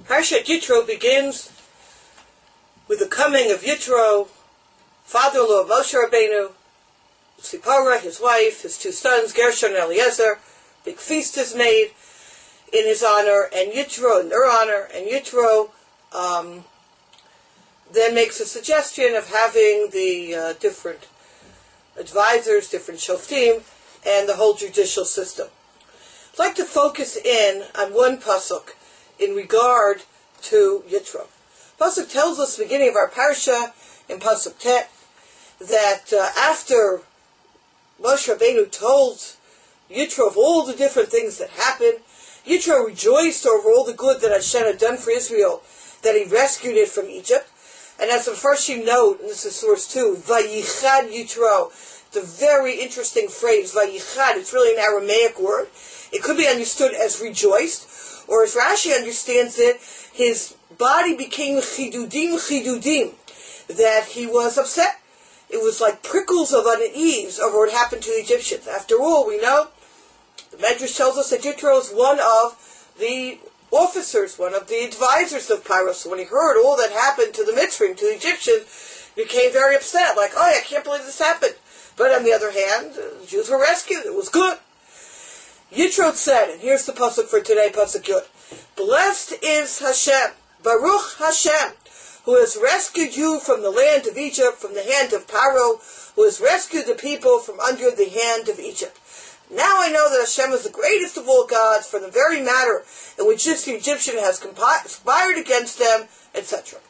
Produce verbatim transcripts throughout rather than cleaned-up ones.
Parshat Yitro begins with the coming of Yitro, father-in-law of Moshe Rabbeinu, Tzipora, his wife, his two sons, Gershon and Eliezer. Big feast is made in his honor, and Yitro, in their honor, and Yitro um, then makes a suggestion of having the uh, different advisors, different shoftim, and the whole judicial system. I'd like to focus in on one pasuk in regard to Yitro. Pasuk tells us, beginning of our parsha, in Pasuk Tet, that uh, after Moshe Rabbeinu told Yitro of all the different things that happened, Yitro rejoiced over all the good that Hashem had done for Israel, that he rescued it from Egypt. And as the first you note, and this is source two, Vayichad Yitro, the very interesting phrase, Vayichad, it's really an Aramaic word. It could be understood as rejoiced, or as Rashi understands it, his body became chidudim chidudim, that he was upset. It was like prickles of unease over what happened to the Egyptians. After all, we know, the Medrash tells us that Yitro is one of the officers, one of the advisors of Paro. So when he heard all that happened to the Mitzrayim, to the Egyptians, he became very upset, like, oh, I can't believe this happened. But on the other hand, the Jews were rescued. It was good. Yitro said, and here's the pasuk for today, pasuk Yud, blessed is Hashem, Baruch Hashem, who has rescued you from the land of Egypt, from the hand of Paro, who has rescued the people from under the hand of Egypt. Now I know that Hashem is the greatest of all gods, for the very matter in which this Egyptian has conspired against them, et cetera.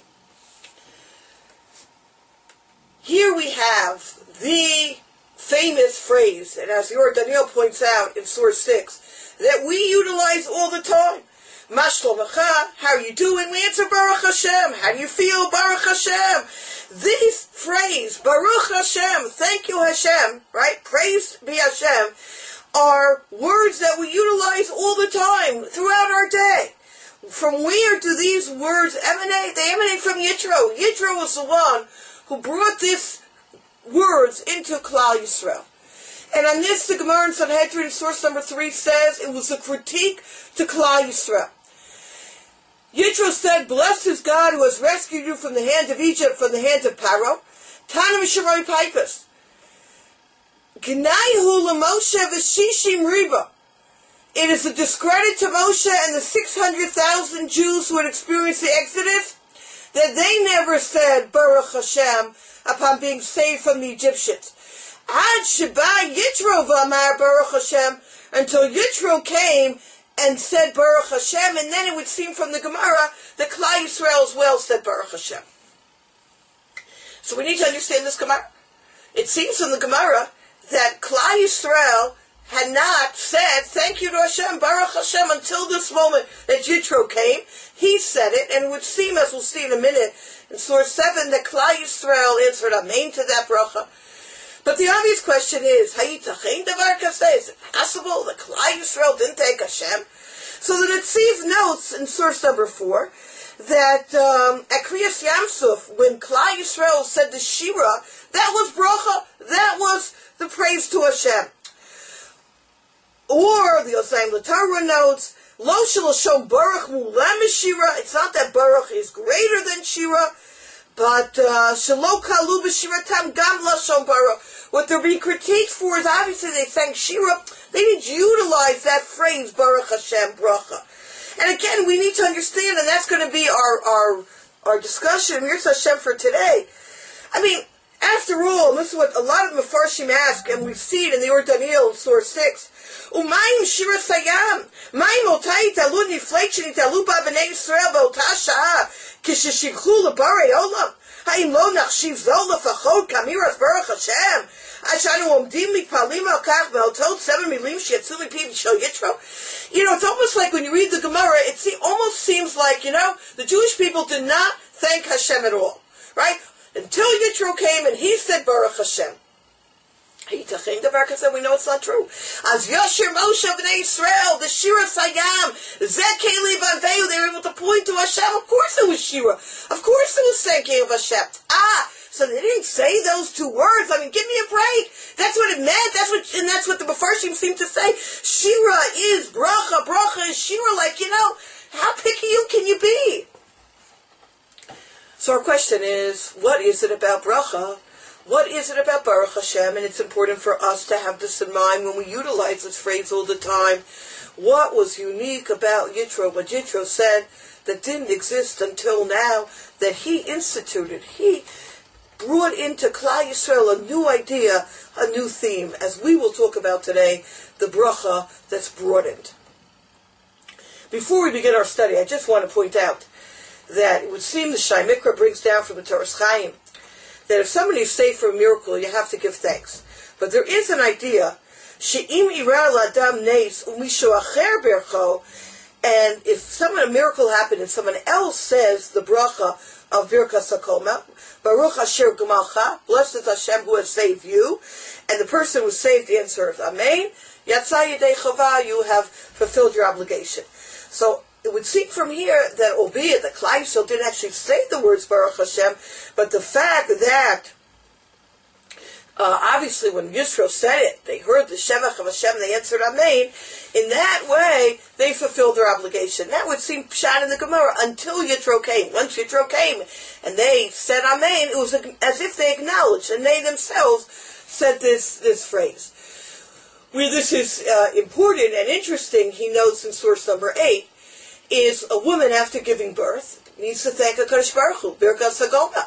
Here we have the famous phrase, and as the Or Daniel points out in source six, that we utilize all the time. Ma shlomecha, how are you doing? We answer Baruch Hashem. How do you feel? Baruch Hashem. This phrase, Baruch Hashem, thank you Hashem, right? Praise be Hashem, are words that we utilize all the time throughout our day. From where do these words emanate? They emanate from Yitro. Yitro was the one who brought these words into Klal Yisrael. And on this, the Gemara in Sanhedrin, source number three, says it was a critique to Klal Yisrael. Yitro said, blessed is God who has rescued you from the hand of Egypt, from the hand of Paro. Tanam Shavai Pipus. Gnaihu LaMoshe v'shishim riba. It is a discredit to Moshe and the six hundred thousand Jews who had experienced the Exodus that they never said Baruch Hashem upon being saved from the Egyptians. Ad Sheba Yitro v'amar Baruch Hashem, until Yitro came and said Baruch Hashem, and then it would seem from the Gemara that Klal Yisrael as well said Baruch Hashem. So we need to understand this Gemara. It seems from the Gemara that Klal Yisrael had not said thank you to Hashem, Baruch Hashem, until this moment that Yitro came. He said it, and it would seem, as we'll see in a minute, in source seven, that Klal Yisrael answered amen to that bracha. But the obvious question is, Hayitachein davar kaseh? Is it possible that Klal Yisrael didn't take Hashem? So the Netziv notes in source number four that um, at Kriyas Yamsuf, when Klal Yisrael said the Shira, that was bracha, that was the praise to Hashem. Or the Osayim L'Torah notes, Lo Shaloshon Baruch Mulam Shira. It's not that Baruch is greater than Shira, but Shalo Kalu B'Shiratam Gam Lashon Baruch. What they're being critiqued for is obviously they sang Shira. They didn't utilize that phrase Baruch Hashem Bracha. And again, we need to understand, and that's going to be our our our discussion. Here's Hashem for today. I mean, after all, this is what a lot of the Mefarshim ask, and we see it in the Or Daniel, source six. Umayim Shira Sayam. Mayim Otai Talu Nifleit Shenitalu Ba B'nei Yisrael B'ota Sha'ah Kisheshikhu L'Barei Olam. Ha'im Lo Nachshiv Zo L'Fachot Kamiras Baruch Hashem. Ashanu Omdim Mikpalim Al Kach V'Otot Seven Milim Shiatzu Mipi Shel Yitro. You know, it's almost like when you read the Gemara, it see, almost seems like, you know, the Jewish people did not thank Hashem at all. Right? Until Yitro came and he said Baruch Hashem. We know it's not true. As Yashir Moshe B'nai Yisrael, the Shira Sayam, Zek Keli Vanveu, they were able to point to Hashem. Of course it was Shira. Of course it was thanking of Hashem. Ah, so they didn't say those two words. I mean, give me a break. That's what it meant. That's what, and that's what the Mefarshim seem to say. Shira is bracha. Bracha is Shira. Like, you know, How picky can you be? So our question is, what is it about bracha? What is it about Baruch Hashem? And it's important for us to have this in mind when we utilize this phrase all the time. What was unique about Yitro, what Yitro said that didn't exist until now, that he instituted, he brought into Klal Yisrael a new idea, a new theme, as we will talk about today, the bracha that's broadened. Before we begin our study, I just want to point out that it would seem the Shai Mikra brings down from the Toras Chaim that if somebody is saved for a miracle, you have to give thanks. But there is an idea, she'im ira l'adam neis u'mishu acher bercho, and if someone a miracle happened and someone else says the bracha of Birkas HaKolma, Baruch Asher Gumalcha, blessed is Hashem who has saved you, and the person who saved answers Amen, Yatzah Yedei Chava, you have fulfilled your obligation. So it would seem from here that, albeit the Klal Yisrael didn't actually say the words Baruch Hashem, but the fact that uh, obviously when Yisro said it, they heard the Shevach of Hashem, they answered Amen. In that way, they fulfilled their obligation. That would seem pshat in the Gemara until Yitro came. Once Yitro came and they said Amen, it was as if they acknowledged, and they themselves said this this phrase. Where this is uh, important and interesting, he notes in source number eight, is a woman after giving birth needs to thank HaKadosh Baruch Hu, Birkas HaGomer.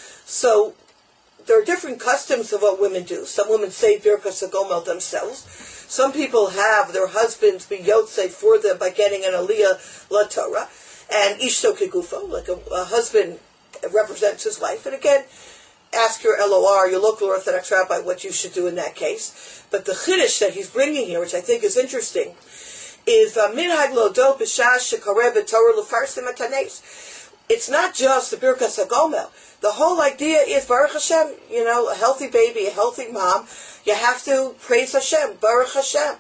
So there are different customs of what women do. Some women say Birkas HaGomer themselves. Some people have their husbands be Yotzei for them by getting an Aliyah La Torah, and Ishto Kegufo, like a, a husband represents his wife. And again, ask your L O R, your local Orthodox rabbi, what you should do in that case. But the Chiddush that he's bringing here, which I think is interesting, is minhag lodo b'shas shekareh b'torah lefarsim atanes. It's not just the Birkas HaGomer. The whole idea is Baruch Hashem. You know, a healthy baby, a healthy mom. You have to praise Hashem, Baruch Hashem.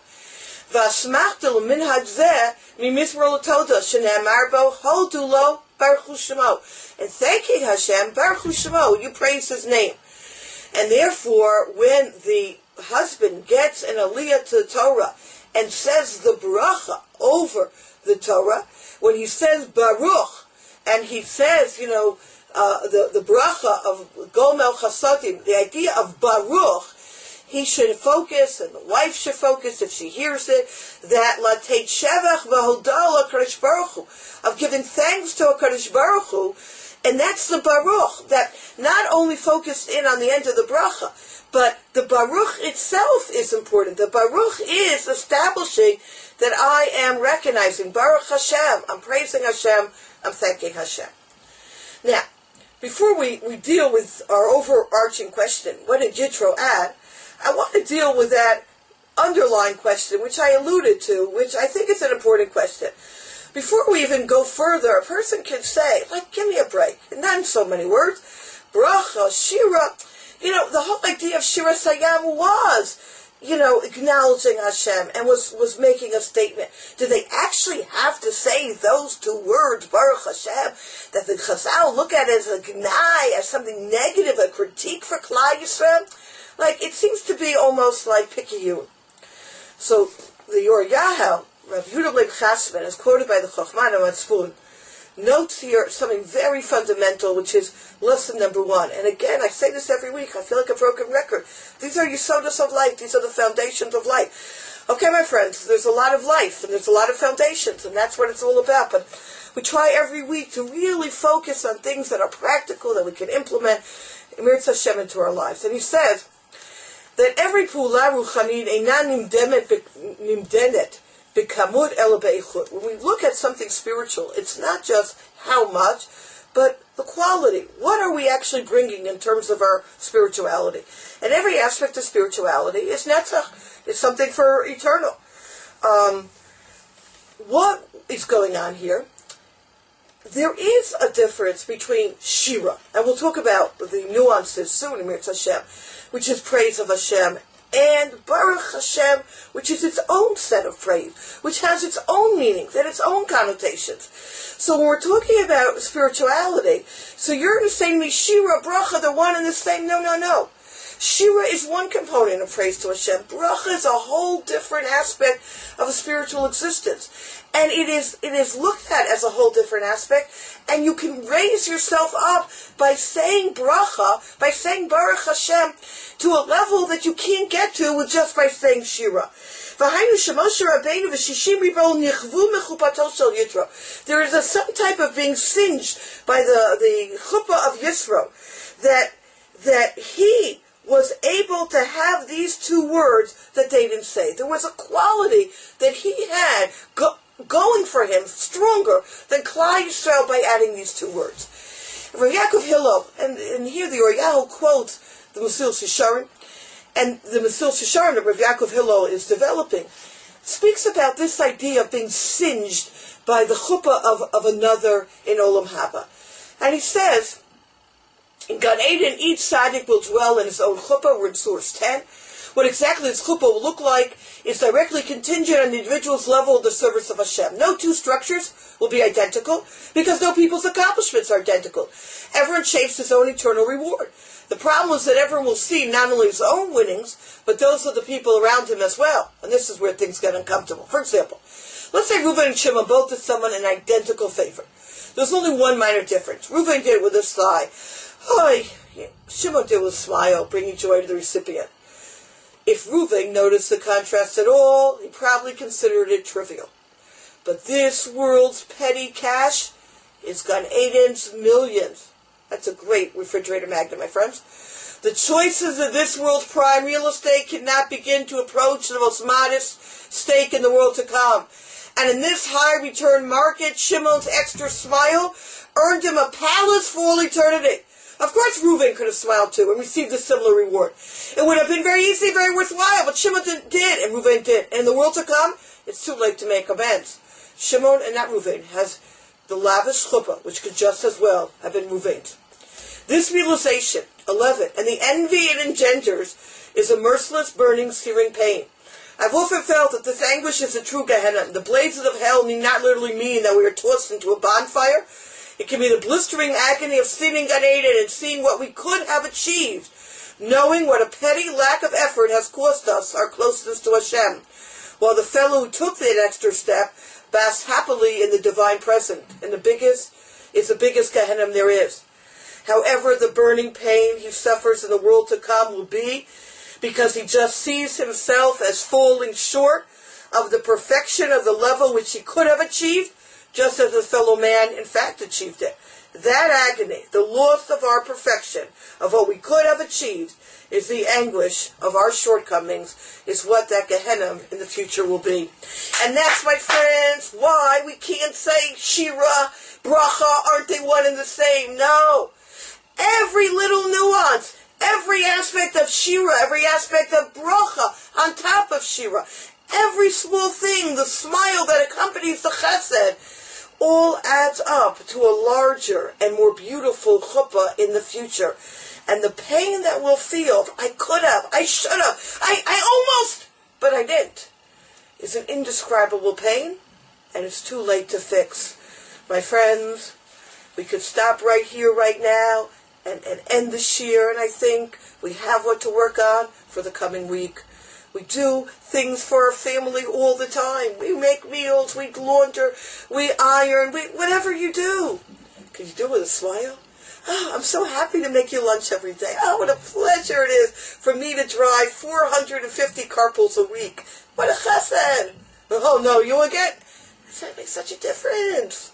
V'asmachta l'minhag zeh mimizmor l'toda shene'amar bo hodu lo Baruch Hu Shemo. And thanking Hashem, Baruch Hu Shemo, you praise His name. And therefore, when the husband gets an aliyah to the Torah and says the bracha over the Torah, when he says Baruch, and he says, you know, uh, the, the bracha of Gomel Chasadim, the idea of Baruch, he should focus, and the wife should focus, if she hears it, that Lateit Shevach V'Hodal HaKadosh Baruch Hu, of giving thanks to HaKadosh Baruch Hu, and that's the Baruch, that not only focused in on the end of the bracha, but the Baruch itself is important. The Baruch is establishing that I am recognizing Baruch Hashem, I'm praising Hashem, I'm thanking Hashem. Now, before we, we deal with our overarching question, what did Yitro add? I want to deal with that underlying question, which I alluded to, which I think is an important question. Before we even go further, a person can say, like, give me a break, not in so many words, bracha, shira. You know, the whole idea of Shira Sayam was, you know, acknowledging Hashem and was, was making a statement. Do they actually have to say those two words, Baruch Hashem, that the Chazal look at as a gnai, as something negative, a critique for Klal Yisrael? Like, it seems to be almost like Pikiyun. So, the Yor Yahel, Rav Yehuda Leib Chasman, is quoted by the Chochmah Matzpun, notes here something very fundamental, which is lesson number one. And again, I say this every week. I feel like a broken record. These are Yesodos of life. These are the foundations of life. Okay, my friends, there's a lot of life, and there's a lot of foundations, and that's what it's all about. But we try every week to really focus on things that are practical, that we can implement Emirtz Hashem into our lives. And he says that every Pula Ruchanin Einan Nimdenet B'kamud ela be'ichut. When we look at something spiritual, it's not just how much, but the quality. What are we actually bringing in terms of our spirituality? And every aspect of spirituality is netzach. It's something for eternal. Um, what is going on here? There is a difference between Shira, and we'll talk about the nuances soon in Mirz Hashem, which is praise of Hashem, and Baruch Hashem, which is its own set of praise, which has its own meanings and its own connotations. So when we're talking about spirituality, so you're saying me Shira, Bracha, they're one and the same. No, no, no. Shira is one component of praise to Hashem. Bracha is a whole different aspect of a spiritual existence. And it is it is looked at as a whole different aspect. And you can raise yourself up by saying bracha, by saying Baruch Hashem, to a level that you can't get to with just by saying Shira. There is a some type of being singed by the, the chuppah of Yisro, that that he was able to have these two words that they didn't say. There was a quality that he had go, going for him stronger than Klal Yisrael by adding these two words. Rav Yaakov Hillel, and, and here the Oriyahu quotes the Mesilas Yesharim, and the Mesilas Yesharim that Rav Yaakov Hillel is developing, speaks about this idea of being singed by the chuppah of, of another in Olam Haba. And he says, in Gan Eden, each tzaddik will dwell in his own chuppah. We're in source ten. What exactly this chuppah will look like is directly contingent on the individual's level of the service of Hashem. No two structures will be identical, because no people's accomplishments are identical. Everyone shapes his own eternal reward. The problem is that everyone will see not only his own winnings, but those of the people around him as well. And this is where things get uncomfortable. For example, let's say Reuven and Shimon both did someone an identical favor. There's only one minor difference. Reuven did it with a sigh. Hi, Shimon did with a smile, bringing joy to the recipient. If Reuven noticed the contrast at all, he probably considered it trivial. But this world's petty cash is Gan Eden's millions. That's a great refrigerator magnet, my friends. The choices of this world's prime real estate cannot begin to approach the most modest stake in the world to come. And in this high return market, Shimon's extra smile earned him a palace for all eternity. Of course, Reuven could have smiled too and received a similar reward. It would have been very easy, very worthwhile, but Shimon did, and Reuven did. And in the world to come, it's too late to make amends. Shimon, and not Reuven, has the lavish chuppah, which could just as well have been Reuven's. This realization, eleven, and the envy it engenders is a merciless, burning, searing pain. I've often felt that this anguish is a true Gehenna. The blazes of hell need not literally mean that we are tossed into a bonfire. It can be the blistering agony of sitting Gan Eden and seeing what we could have achieved, knowing what a petty lack of effort has cost us our closeness to Hashem, while the fellow who took that extra step basks happily in the divine present. And the biggest is the biggest Gehenna there is. However, the burning pain he suffers in the world to come will be because he just sees himself as falling short of the perfection of the level which he could have achieved, just as his fellow man in fact achieved it. That agony, the loss of our perfection, of what we could have achieved, is the anguish of our shortcomings, is what that Gehenna in the future will be. And that's, my friends, why we can't say Shira, Bracha, aren't they one and the same? No. Every little nuance, every aspect of Shira, every aspect of Bracha on top of Shira, every small thing, the smile that accompanies the Chesed, all adds up to a larger and more beautiful chuppah in the future. And the pain that we'll feel, I could have, I should have, I, I almost, but I didn't, is an indescribable pain, and it's too late to fix. My friends, we could stop right here, right now, and, and end this year, and I think we have what to work on for the coming week. We do things for our family all the time. We make meals, we launder, we iron, we, whatever you do. Can you do it with a smile? Oh, I'm so happy to make you lunch every day. Oh, what a pleasure it is for me to drive four hundred fifty carpools a week. What a chesed. Oh, no, you again? That makes such a difference.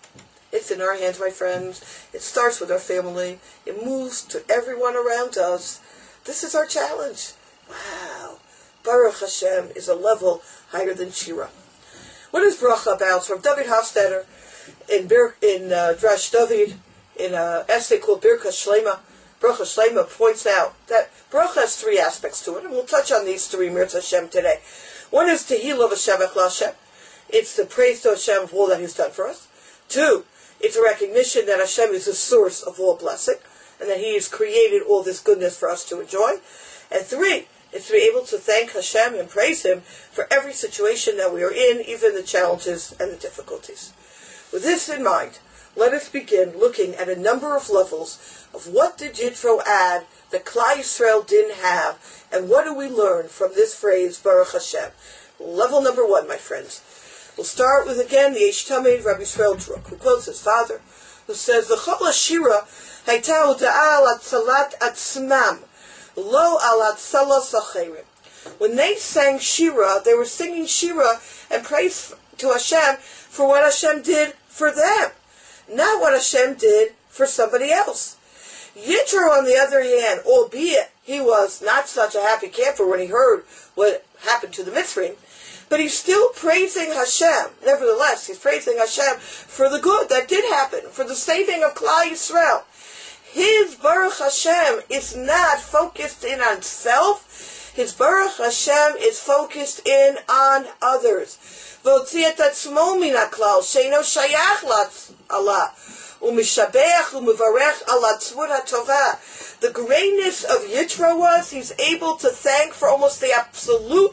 It's in our hands, my friends. It starts with our family. It moves to everyone around us. This is our challenge. Wow. Baruch Hashem is a level higher than Shira. What is bracha about? From David Hofstadter in Bir, in uh, Drash David, in an essay called Birkas Shlema, Bracha Shlema points out that bracha has three aspects to it, and we'll touch on these three, Mirz Hashem, today. One is Tehillah v'Shavach LaHashem. It's the praise to Hashem of all that He's done for us. Two, it's a recognition that Hashem is the source of all blessing, and that He has created all this goodness for us to enjoy. And three, it's to be able to thank Hashem and praise Him for every situation that we are in, even the challenges and the difficulties. With this in mind, let us begin looking at a number of levels of what did Yitro add that Klal Yisrael didn't have, and what do we learn from this phrase, Baruch Hashem? Level number one, my friends. We'll start with, again, the Eish Tamid, Rabbi Yisrael Druk, who quotes his father, who says, L'chol hashira hayta hoda'ah al atzalat atzmam, lo al atzalas acherim. When they sang Shira, they were singing Shira and praise to Hashem for what Hashem did for them, not what Hashem did for somebody else. Yitro, on the other hand, albeit he was not such a happy camper when he heard what happened to the Mitzrayim, but he's still praising Hashem. Nevertheless, he's praising Hashem for the good that did happen, for the saving of Klal Yisrael. His Baruch Hashem is not focused in on self. His Baruch Hashem is focused in on others. V'otzi et atzmo min haklal, sheino shayach Allah, u'mishabech u'mevarech ala tzvut hatovah. The greatness of Yitro was he's able to thank for almost the absolute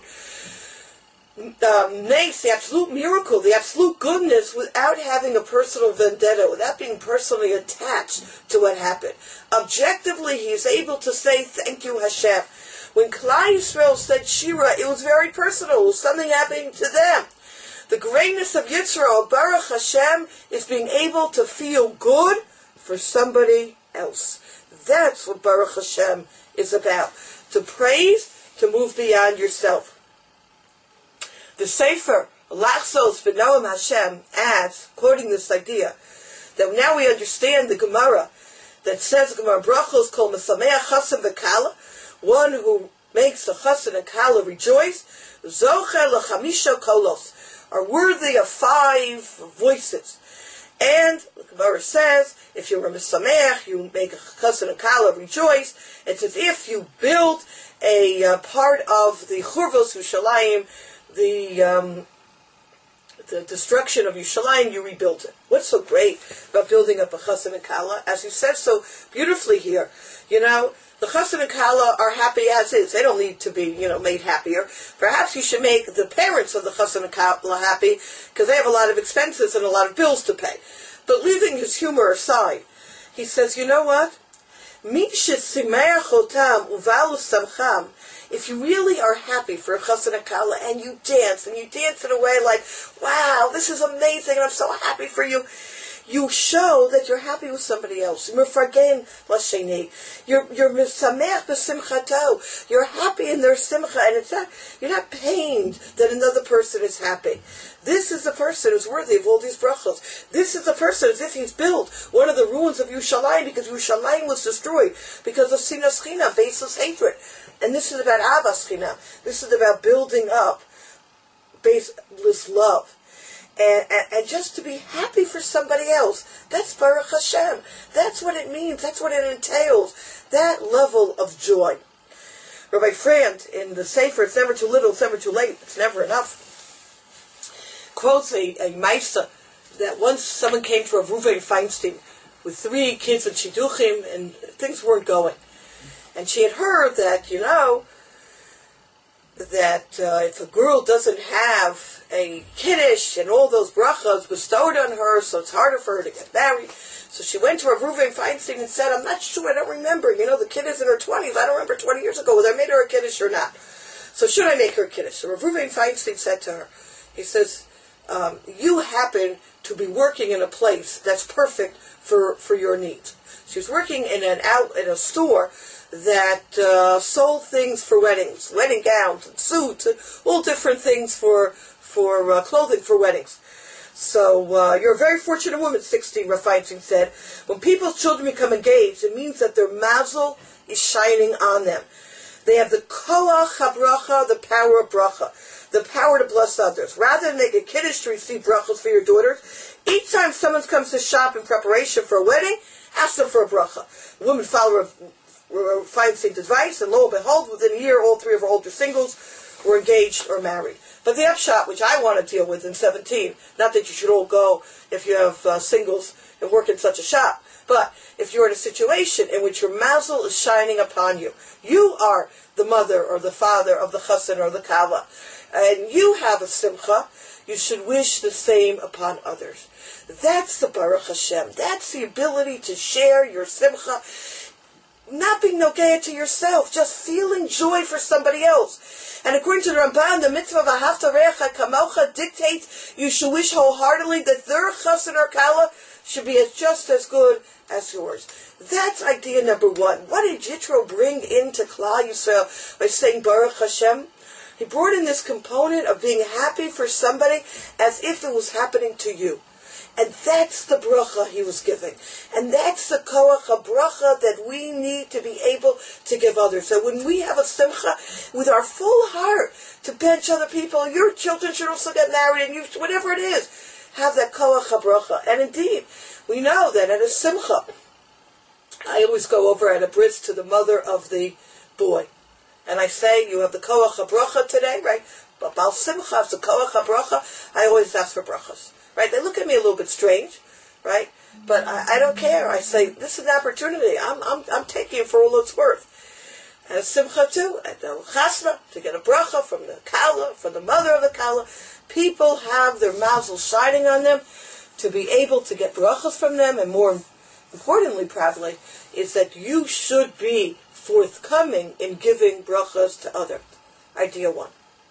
Um, nice, the absolute miracle, the absolute goodness, without having a personal vendetta, without being personally attached to what happened. Objectively, he is able to say, thank you, Hashem. When Klal Yisrael said Shira, it was very personal. It was something happening to them. The greatness of Yitzro, Baruch Hashem, is being able to feel good for somebody else. That's what Baruch Hashem is about. To praise, to move beyond yourself. The Sefer, Lachzos B'Noam Hashem, adds, quoting this idea, that now we understand the Gemara that says, Gemara Brachos Kol Mesameach Chassan V'Kala, one who makes a Chassan and Kala rejoice, Zocher L'Chamisha Kolos, are worthy of five voices. And the Gemara says, if you're a Mesameach, you make a Chassan and Kala rejoice, it's as if you build a uh, part of the Churvos Yerushalayim, the um, the destruction of Yerushalayim, you rebuilt it. What's so great about building up a Chassan and Kala? As you said so beautifully here, you know, the Chassan and Kala are happy as is. They don't need to be, you know, made happier. Perhaps you should make the parents of the Chassan and Kala happy, because they have a lot of expenses and a lot of bills to pay. But leaving his humor aside, he says, you know what? If you really are happy for a Chassan and Kala and you dance, and you dance in a way like, wow, this is amazing, and I'm so happy for you, you show that you're happy with somebody else. You're you're misameach b'simchato. You're happy in their simcha, and it's not, you're not pained that another person is happy. This is the person who's worthy of all these brachos. This is the person as if he's built one of the ruins of Yerushalayim, because Yerushalayim was destroyed because of sinas chinam, baseless hatred. And this is about avas chinam. This is about building up baseless love. And, and, and just to be happy for somebody else. That's Baruch Hashem. That's what it means. That's what it entails. That level of joy. Rabbi Frand, in the Sefer, it's never too little, it's never too late, it's never enough, quotes a, a Maisa that once someone came to Rav Ruvain Feinstein with three kids in Shidduchim, and things weren't going. And she had heard that, you know, that uh, if a girl doesn't have a kiddush and all those brachas bestowed on her, so it's harder for her to get married. So she went to Rav Ruvain Feinstein and said, I'm not sure, I don't remember. You know, the kid is in her twenties. I don't remember twenty years ago whether I made her a kiddush or not. So should I make her a kiddush? So Rav Ruvain Feinstein said to her, he says, um, you happen to be working in a place that's perfect for, for your needs. She was working in an out in a store that uh, sold things for weddings, wedding gowns and suits, and all different things for for uh, clothing for weddings. So uh, you're a very fortunate woman, sixteen, Rav Feinstein said. When people's children become engaged, it means that their mazel is shining on them. They have the koach habracha, the power of bracha, the power to bless others. Rather than make a kiddush to receive brachos for your daughters, each time someone comes to shop in preparation for a wedding, ask them for a bracha. A woman follower of Feinstein's advice, and lo and behold, within a year, all three of her older singles were engaged or married. But the upshot, which I want to deal with in seventeen, not that you should all go if you have uh, singles and work in such a shop, but if you're in a situation in which your mazel is shining upon you, you are the mother or the father of the chassan or the kala, and you have a simcha, you should wish the same upon others. That's the Baruch Hashem. That's the ability to share your simcha, not being nogea to yourself, just feeling joy for somebody else. And according to the Ramban, the mitzvah of Ahavta Recha Kamocha dictates you should wish wholeheartedly that their chassan or kala should be as just as good as yours. That's idea number one. What did Yitro bring into Klal Yisrael by saying Baruch Hashem? He brought in this component of being happy for somebody as if it was happening to you. And that's the bracha he was giving. And that's the koach bracha that we need to be able to give others. So when we have a simcha with our full heart to bench other people, your children should also get married, and you, whatever it is, have that koach bracha. And indeed, we know that at a simcha, I always go over at a bris to the mother of the boy. And I say, you have the koach bracha today, right? But Baal Simcha has the koach bracha. I always ask for brachas. Right? They look at me a little bit strange, right? But I, I don't care. I say, this is an opportunity. I'm I'm I'm taking it for all it's worth. And a simcha too, at the chasna, to get a bracha from the kala, from the mother of the kala. People have their mazel shining on them to be able to get brachas from them, and more importantly, probably, is that you should be forthcoming in giving brachas to others. Idea one.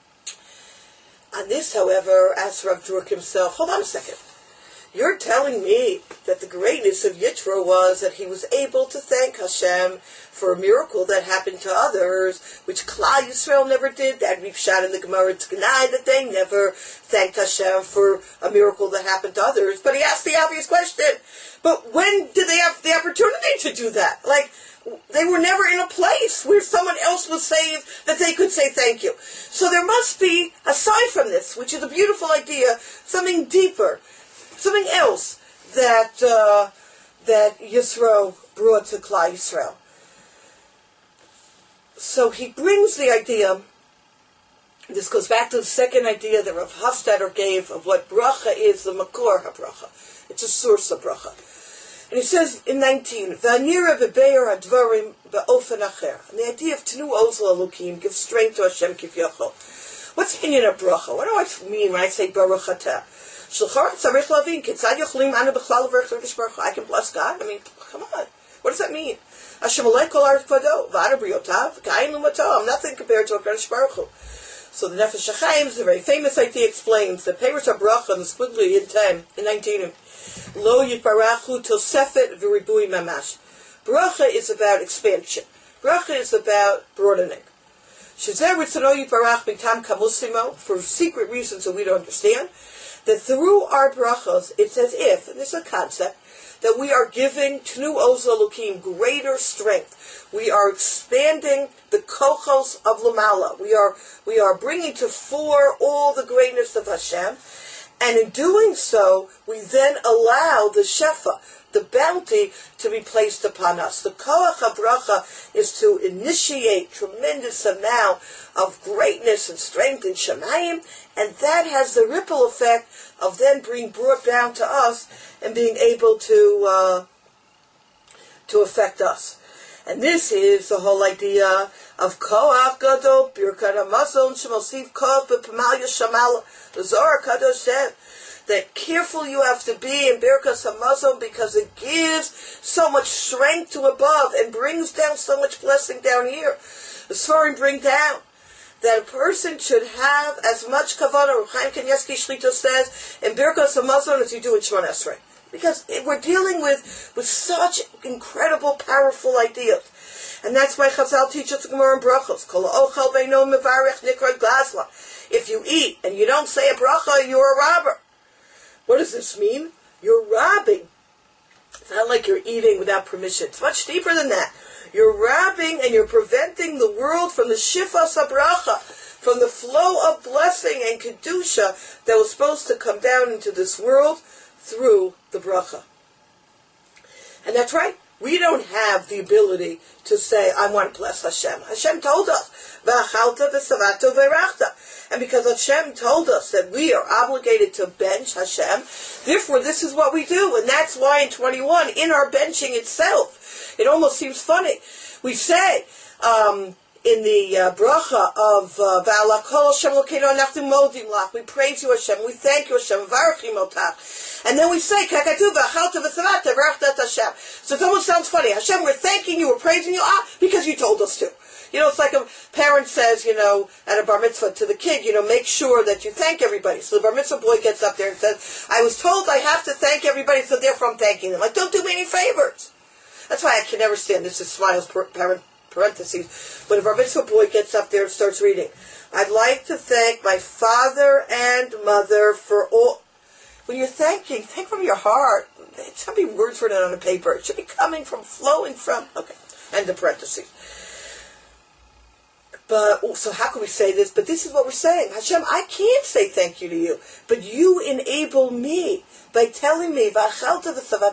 On this, however, asked Rav Druk himself, hold on a second. You're telling me that the greatness of Yitro was that he was able to thank Hashem for a miracle that happened to others, which Klal Yisrael never did. That we've shot in the Gemara T'Gnai that they never thanked Hashem for a miracle that happened to others. But he asked the obvious question. But when did they have the opportunity to do that? Like, they were never in a place where someone else was saved that they could say thank you. So there must be, aside from this, which is a beautiful idea, something deeper, something else that uh, that Yisro brought to Klal Yisrael. So he brings the idea, this goes back to the second idea that Rav Hofstadter gave of what bracha is, the makor ha-bracha. It's a source of bracha. And he says in nineteen, V'anira v'beir hadvarim ba'ofen acher. And the idea of Tenu Ozel Elokim, give strength to Hashem kivyochol. What's the meaning of bracha? What do I mean when I say Baruch Atah? Shulchar tzarich lavin, kitzad yochlim anu b'chlal v'rech l'kish baruch. I can bless God? I mean, come on. What does that mean? Hashem alei kol aretz kvado, v'ada briotav, k'ayin l'mato. I'm nothing compared to a HaKadosh Baruch Hu. So the Nefesh HaChaim, the very famous idea, explains that Peiros HaBracha in the Squiggly in ten, in nineteen, Lo yitbarachu tosefet v'ribui mamash. Bracha is about expansion. Bracha is about broadening. Shezer ritzano yitbarach b'tam kamusimo, for secret reasons that we don't understand, that through our brachas, it's as if, and this is a concept, that we are giving Tnu Ozel Elokim greater strength. We are expanding the kochos of Lamala. We are we are bringing to fore all the greatness of Hashem, and in doing so, we then allow the shefa, the bounty, to be placed upon us. The koach habracha is to initiate tremendous amount of greatness and strength in Shemayim, and that has the ripple effect of then being brought down to us and being able to uh, to affect us. And this is the whole idea of koach gadol birkat hamazon shemosiv koach b'pamal yashamal. The Zohar Kadosh said that careful you have to be in birkas hamazon because it gives so much strength to above and brings down so much blessing down here. The Sfarim bring down that a person should have as much kavanah. Reb Chaim Kanievsky Shlito says in birkas hamazon as you do in Shemona Esrei. Because we're dealing with, with such incredible, powerful ideas. And that's why Chazal teaches the Gemara in Brachos. Kol ochel beino mevarech nikrad gazla. If you eat and you don't say a bracha, you're a robber. What does this mean? You're robbing. It's not like you're eating without permission. It's much deeper than that. You're robbing and you're preventing the world from the shifas habracha, from the flow of blessing and kedusha that was supposed to come down into this world through the bracha. And that's right. We don't have the ability to say, I want to bless Hashem. Hashem told us, V'achalta v'savato v'erachta. And because Hashem told us that we are obligated to bench Hashem, therefore this is what we do. And that's why in twenty-one, in our benching itself, it almost seems funny. We say, um, in the uh, bracha of Va'alakol Hashem Elokeinu Anachnu Modim Lach. We praise you, Hashem. We thank you, Hashem. Varachim Otach. And then we say, Kakatu V'achalta V'savata V'rachtat Hashem. So it almost sounds funny. Hashem, we're thanking you, we're praising you, ah, because you told us to. You know, it's like a parent says, you know, at a bar mitzvah to the kid, you know, make sure that you thank everybody. So the bar mitzvah boy gets up there and says, I was told I have to thank everybody, so therefore I'm thanking them. Like, don't do me any favors. That's why I can never stand this. Is Smiles parent. Parentheses, when a bar mitzvah boy gets up there and starts reading, I'd like to thank my father and mother for all. When you're thanking, thank from your heart. It should be words written on a paper. It should be coming from, flowing from. Okay, end of parentheses. But, oh, so how can we say this? But this is what we're saying. Hashem, I can't say thank you to you, but you enable me by telling me that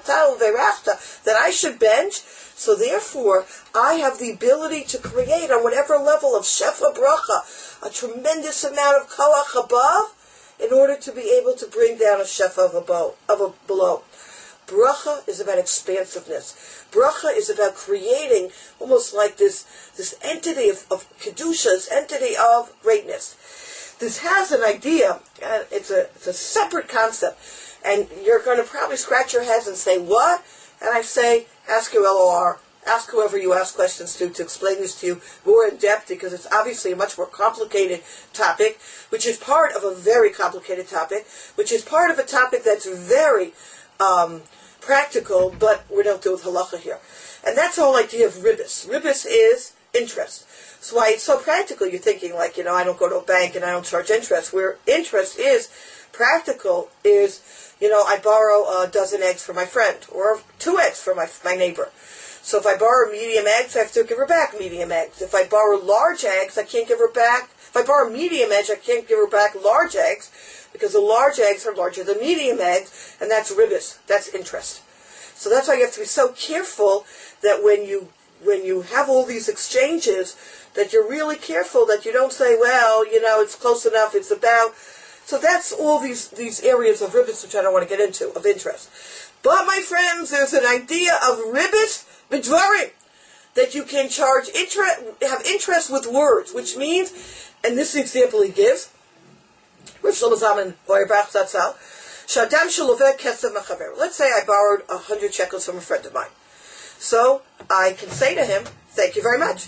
I should bench. So therefore, I have the ability to create on whatever level of shefa bracha, a tremendous amount of koach above, in order to be able to bring down a shefa of above, of a below. Bracha is about expansiveness. Bracha is about creating almost like this, this entity of, of kedusha, this entity of greatness. This has an idea, and it's a, it's a separate concept, and you're going to probably scratch your heads and say, what? And I say, ask your L O R, ask whoever you ask questions to, to explain this to you more in depth, because it's obviously a much more complicated topic, which is part of a very complicated topic, which is part of a topic that's very um, practical, but we don't deal with halacha here. And that's the whole idea of ribbis. Ribbis is interest. That's why it's so practical. You're thinking like, you know, I don't go to a bank and I don't charge interest. Where interest is practical is, you know, I borrow a dozen eggs from my friend, or two eggs from my my neighbor. So if I borrow medium eggs, I have to give her back medium eggs. If I borrow large eggs, I can't give her back. If I borrow medium eggs, I can't give her back large eggs, because the large eggs are larger than medium eggs, and that's ribbis, that's interest. So that's why you have to be so careful that when you when you have all these exchanges, that you're really careful that you don't say, well, you know, it's close enough, it's about. So that's all these, these areas of ribbis, which I don't want to get into, of interest. But, my friends, there's an idea of ribbis b'dvarim, that you can charge interest, have interest with words, which means, and this is the example he gives, Rav Shlomo Zalman Auerbach Zatzal, Shadam Shaloveh Kesef Mechaver. Let's say I borrowed a hundred shekels from a friend of mine. So, I can say to him, thank you very much.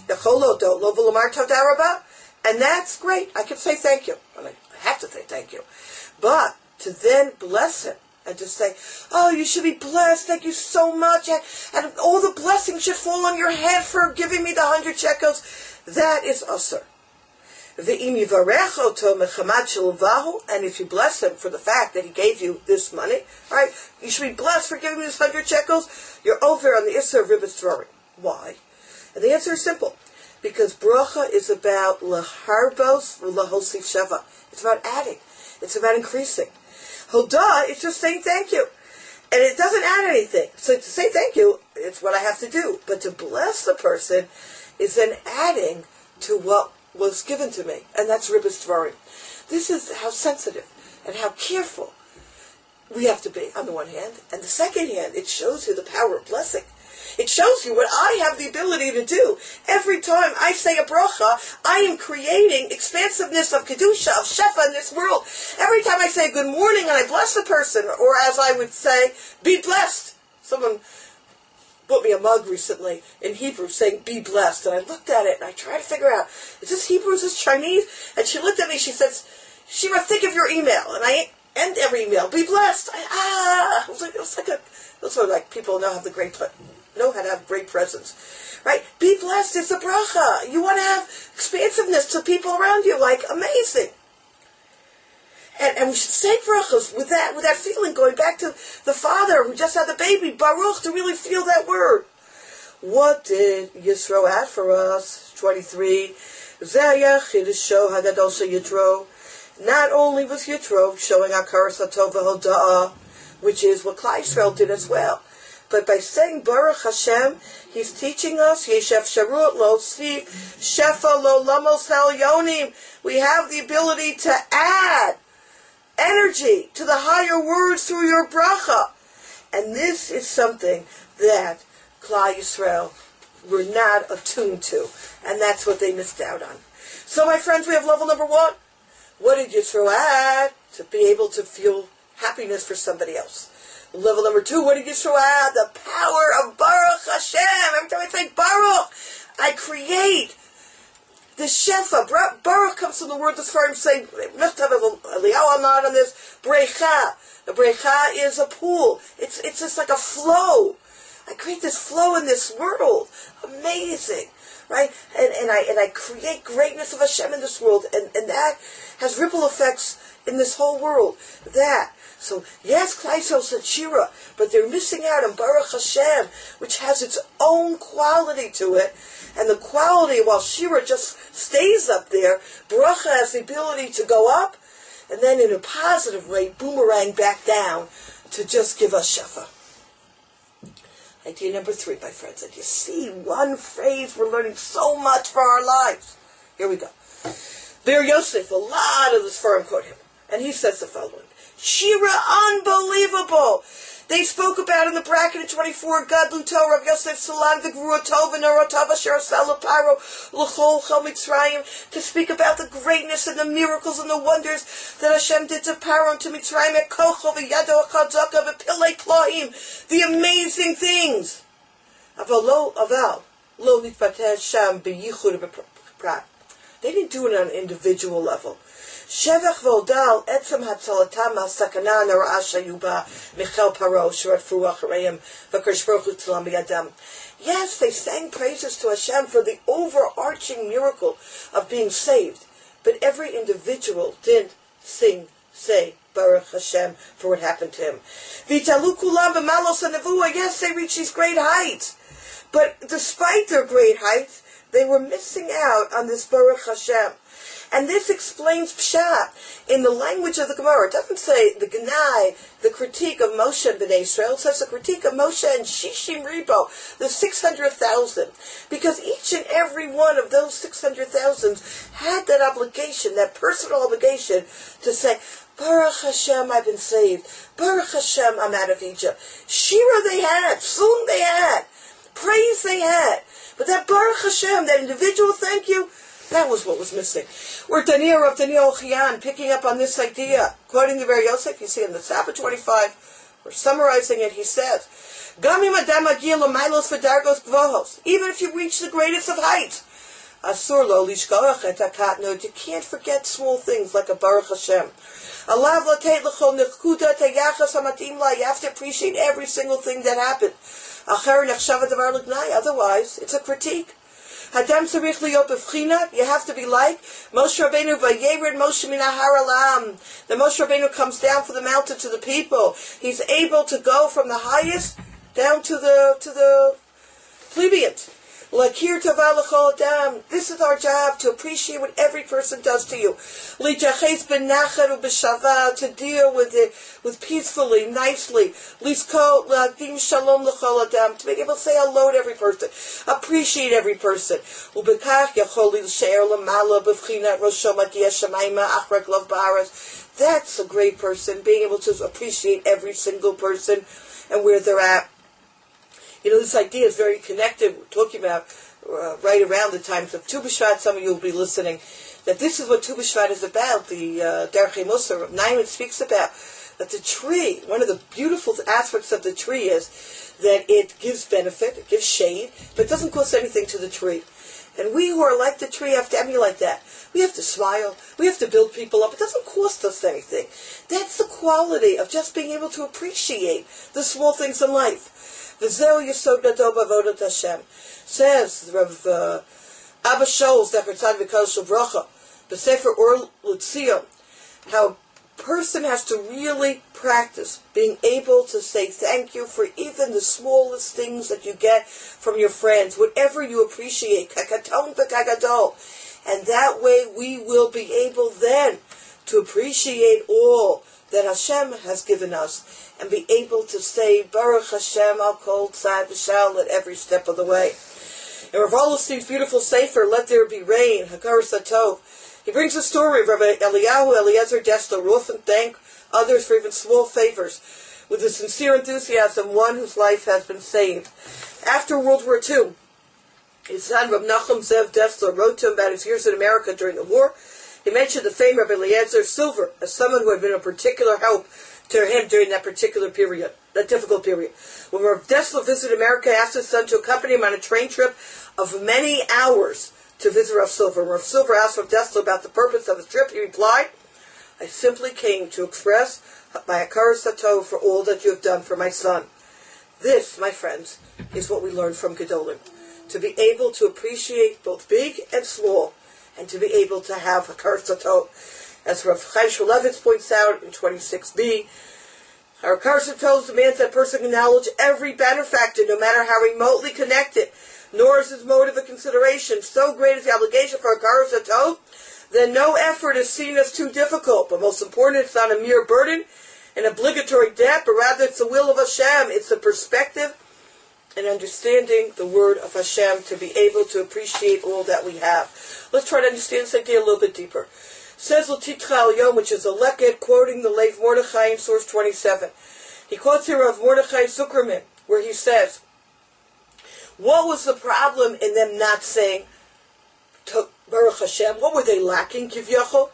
And that's great. I can say thank you. I have to say thank you. But to then bless him and to say, oh, you should be blessed, thank you so much, and, and all the blessings should fall on your head for giving me the hundred shekels, that is usur. And if you bless him for the fact that he gave you this money, right, you should be blessed for giving me this hundred shekels, you're over on the Issur of ribbis throwing. Why? And the answer is simple. Because bracha is about laharbos lahosif sheva. It's about adding. It's about increasing. Hodah is just saying thank you. And it doesn't add anything. So to say thank you, it's what I have to do. But to bless the person is then adding to what was given to me. And that's ribbis dvarim. This is how sensitive and how careful we have to be, on the one hand. And the second hand, it shows you the power of blessing. It shows you what I have the ability to do. Every time I say a bracha, I am creating expansiveness of kedusha, of shefa in this world. Every time I say good morning and I bless the person, or as I would say, be blessed. Someone bought me a mug recently in Hebrew saying be blessed, and I looked at it and I tried to figure out, is this Hebrew, is this Chinese? And she looked at me, she says, Shira, think of your email. And I end every email, be blessed. I, ah, it was like, it was like a, those are like people now have the great know how to have great presence, right? Be blessed. It's a bracha. You want to have expansiveness to people around you, like amazing. And, and we should say brachas with that, with that feeling, going back to the father who just had the baby, Baruch, to really feel that word. What did Yisro add for us? twenty-three. Not only was Yitro showing Hakaras Hatov V'Hoda'ah, which is what Klal Yisrael did as well, but by saying Baruch Hashem, he's teaching us Yeshev Sharut Lo Svi Shefa Lo Lamos Yonim. We have the ability to add energy to the higher words through your bracha, and this is something that Klal Yisrael were not attuned to. And that's what they missed out on. So, my friends, we have level number one. What did Yitro add? To be able to feel happiness for somebody else. Level number two, what did Yitro add? The power of Baruch Hashem. Every time I say Baruch, I create the Shefa. Baruch comes from the word the Sfarim say, Mechtav Eliyahu not on this, Brecha. The Brecha is a pool. It's, it's just like a flow. I create this flow in this world. Amazing. Right? And, and I and I create greatness of Hashem in this world. And, and that has ripple effects in this whole world. That. So, yes, Klal Yisrael said Shira, but they're missing out on Baruch Hashem, which has its own quality to it. And the quality, while Shira just stays up there, Bracha has the ability to go up, and then in a positive way, boomerang back down to just give us Shefa. Idea number three, my friends. And you see one phrase, we're learning so much for our lives. Here we go. Be'er Yosef, a lot of the Sfarim quote him. And he says the following. Shira, unbelievable. They spoke about in the bracket of twenty-four, Gadlu Torah, Rav Yosef Salam, the Gvura Tova, Narotava, Sherasala, Paro, L'chol, Chol Mitzrayim, to speak about the greatness and the miracles and the wonders that Hashem did to Paro and to Mitzrayim, at Kocho, V'yado, Achadzaka, V'pilei Plohim, the amazing things. Aval lo, aval, lo nitvateh sham b'yichud b'prat. They didn't do it on an individual level. Shevach v'odal etzem hatzalatam ha'sakana nara'a shayuba Michel Paro shratfu achareim v'kadosh baruch hu tzilam b'yadam. Yes, they sang praises to Hashem for the overarching miracle of being saved, but every individual didn't sing, say Baruch Hashem for what happened to him. V'italu kulam b'malos ha'nevuah. Yes, they reached these great heights, but despite their great heights, they were missing out on this Baruch Hashem. And this explains Pshat in the language of the Gemara. It doesn't say the Gnai, the critique of Moshe and Bnei Israel. It says the critique of Moshe and Shishim Ribo, the six hundred thousand. Because each and every one of those six hundred thousand had that obligation, that personal obligation to say, Baruch Hashem, I've been saved. Baruch Hashem, I'm out of Egypt. Shira they had. Sung they had. Praise they had. But that Baruch Hashem, that individual thank you, that was what was missing. We're Daniel of Daniel Chian picking up on this idea. Quoting the Be'er Yosef, you see in the Sabbath twenty-five, we're summarizing it, he says, even if you reach the greatest of heights, you can't forget small things like a Baruch Hashem. You have to appreciate every single thing that happened. Otherwise, it's a critique. You have to be like Moshe Rabbeinu v'yered Moshe min hahar alam. The Moshe Rabbeinu comes down from the mountain to the people. He's able to go from the highest down to the to the plebeians. Lakir tava l'chol adam. This is our job, to appreciate what every person does to you. Lijaches b'nachar u'b'shava, to deal with it with peacefully, nicely. Lisko l'agdim shalom l'chol adam, to be able to say hello to every person, appreciate every person. U'bekach yachol l'she'er l'mala b'vchinat rosho magia shamayma achrek lov ba'aretz. That's a great person, being able to appreciate every single person and where they're at. You know, this idea is very connected. We're talking about uh, right around the times of Tu B'Shvat. Some of you will be listening. That this is what Tu B'Shvat is about. The uh, Derech Musar of Naiman speaks about that the tree. One of the beautiful aspects of the tree is that it gives benefit, it gives shade, but it doesn't cost anything to the tree. And we who are like the tree have to emulate that. We have to smile. We have to build people up. It doesn't cost us anything. That's the quality of just being able to appreciate the small things in life. V'zeu yesod gadol b'avodat Hashem. Says Rav uh, Abba Shaul, Zecher Tzaddik V'Kodesh U'Bracha, b'Sefer Or L'Tzion, how a person has to really practice being able to say thank you for even the smallest things that you get from your friends, whatever you appreciate, kakaton v'kagadol. And that way we will be able then to appreciate all that Hashem has given us, and be able to say Baruch Hashem al kol tzad v'shal at every step of the way. In Rav Olstein's beautiful sefer, Let There Be Rain, Hakaras Hatov, he brings a story of Rabbi Eliyahu Eliezer Dessler, who often thank others for even small favors, with a sincere enthusiasm, one whose life has been saved. After World War Two, His son, Rav Nachum Zev Dessler, wrote to him about his years in America during the war. He mentioned the famed Rabbi Eliezer Silver as someone who had been a particular help to him during that particular period, that difficult period. When Rav Dessler visited America, he asked his son to accompany him on a train trip of many hours to visit Rav Silver. Rav Silver asked Rav Dessler about the purpose of his trip. He replied, "I simply came to express my hakaras hatov for all that you have done for my son." This, my friends, is what we learn from Gedolim. To be able to appreciate both big and small, and to be able to have hakaras hatov. As Rav Chaim Shmulevitz points out in twenty-six b, our hakaras hatov demands that person acknowledge every benefactor, no matter how remotely connected, nor is his motive a consideration. So great is the obligation for hakaras hatov, then no effort is seen as too difficult. But most important, it's not a mere burden, an obligatory debt, but rather it's the will of Hashem. It's the perspective and understanding the word of Hashem to be able to appreciate all that we have. Let's try to understand this idea a little bit deeper. Says L'Titcha Al-Yom, which is a leket, quoting the Lev Mordechai in source twenty-seven. He quotes here of Mordechai Zuckerman, where he says, what was the problem in them not saying Baruch Hashem? What were they lacking, Kivyachol?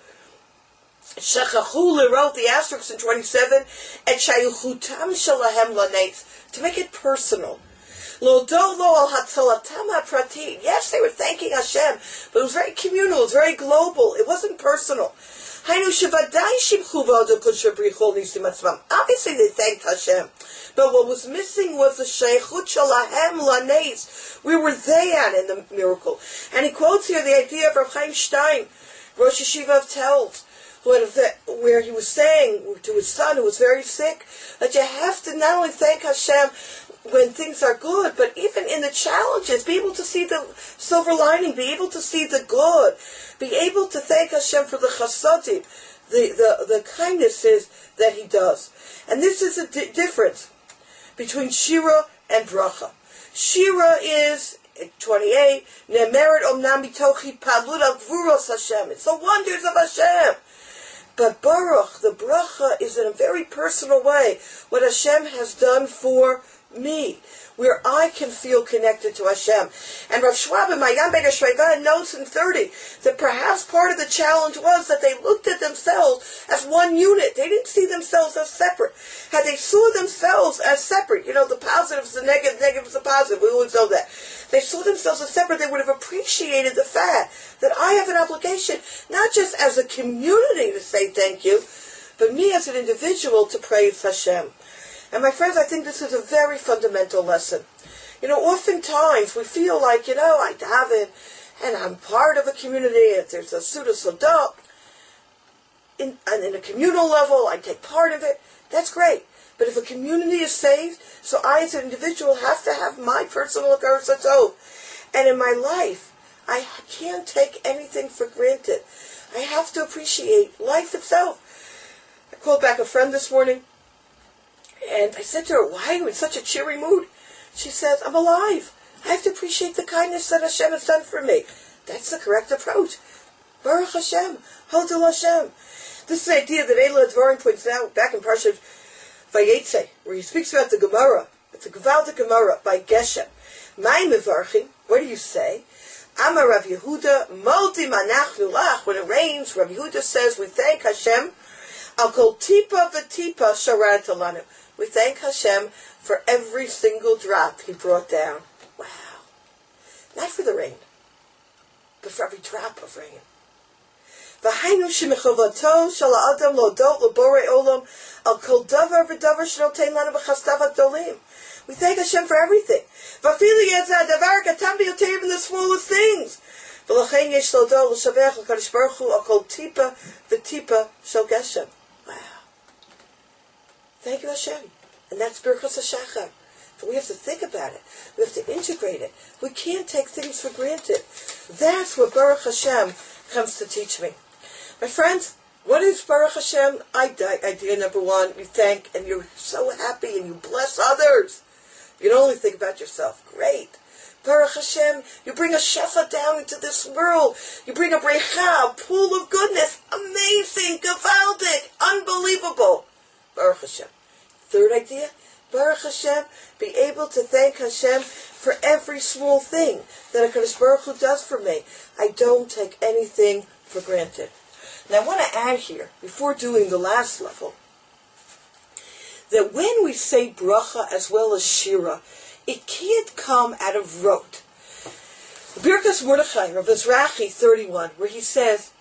Shechachu wrote the asterisk in twenty-seven, et shayuchutam shalahem laneis, to make it personal. Lo do lo al hatzalatam haprati. Yes, they were thanking Hashem, but it was very communal, it was very global. It wasn't personal. Hainu shevadai shimchu v'adu k'sher brichol nisim atzvam. Obviously, they thanked Hashem, but what was missing was the sheichut shalahem laneis. Where were they at in the miracle? And he quotes here the idea of Rav Chaim Stein, Rosh Yeshiva of Telz, where he was saying to his son, who was very sick, that you have to not only thank Hashem when things are good, but even in the challenges, be able to see the silver lining, be able to see the good, be able to thank Hashem for the chasadim, the, the, the kindnesses that He does. And this is a di- difference between Shira and Bracha. Shira is twenty-eight, Nemeret Omnam Mitochi Padlut Al Gvuros Hashem. It's the wonders of Hashem. But Baruch, the bracha, is in a very personal way what Hashem has done for me, where I can feel connected to Hashem. And Rav Schwab in Mayan Bega Shveva notes in thirty that perhaps part of the challenge was that they looked at themselves as one unit. They didn't see themselves as separate. Had they saw themselves as separate, you know, the positive is the negative, the negative is the positive, we always know that. They saw themselves as separate, they would have appreciated the fact that I have an obligation, not just as a community to say thank you, but me as an individual to praise Hashem. And my friends, I think this is a very fundamental lesson. You know, oftentimes we feel like, you know, I daven, and I'm part of a community, and there's a Suda Sodah, in, and in a communal level, I take part of it. That's great. But if a community is saved, so I as an individual have to have my personal hakaras hatov. And in my life, I can't take anything for granted. I have to appreciate life itself. I called back a friend this morning, and I said to her, why are you in such a cheery mood? She says, I'm alive. I have to appreciate the kindness that Hashem has done for me. That's the correct approach. Baruch Hashem. Hodel Hashem. This is the idea that Eila Dvarim points out back in Parshat Vayetze, where he speaks about the Gemara. It's a Gevaldik Gemara by Geshem. Mai Mevarchim, what do you say? Amar Rav Yehuda, Moldi Manachnu Lach. When it rains, Rav Yehuda says, we thank Hashem. Al Kol Tipa V'Tipa Sharat Alanu. We thank Hashem for every single drop He brought down. Wow. Not for the rain, but for every drop of rain. V'hainu shemichovato shel ha'adam lodot l'borei olam al kol davar v'davar shenotein lanu b'chastav hadolim. We thank Hashem for everything. V'afilu yezeh hadavar katam biyoter, even the smallest things. V'lachein yesh lodot l'shavech l'kadosh baruch hu al kol tipa v'tipa shel geshem. Wow. Thank you, Hashem. And that's Birchas HaShachar. But we have to think about it. We have to integrate it. We can't take things for granted. That's what Baruch Hashem comes to teach me. My friends, what is Baruch Hashem? Idea number one, you thank and you're so happy and you bless others. You don't only think about yourself. Great. Baruch Hashem, you bring a shefa down into this world. You bring a brecha, a pool of goodness. Amazing, gewaldic, unbelievable. Baruch Hashem. Third idea, Baruch Hashem, be able to thank Hashem for every small thing that HaKadosh Baruch Hu does for me. I don't take anything for granted. Now I want to add here, before doing the last level, that when we say bracha as well as shira, it can't come out of rote. Birkas Mordechai of Ezrachi thirty-one, where he says,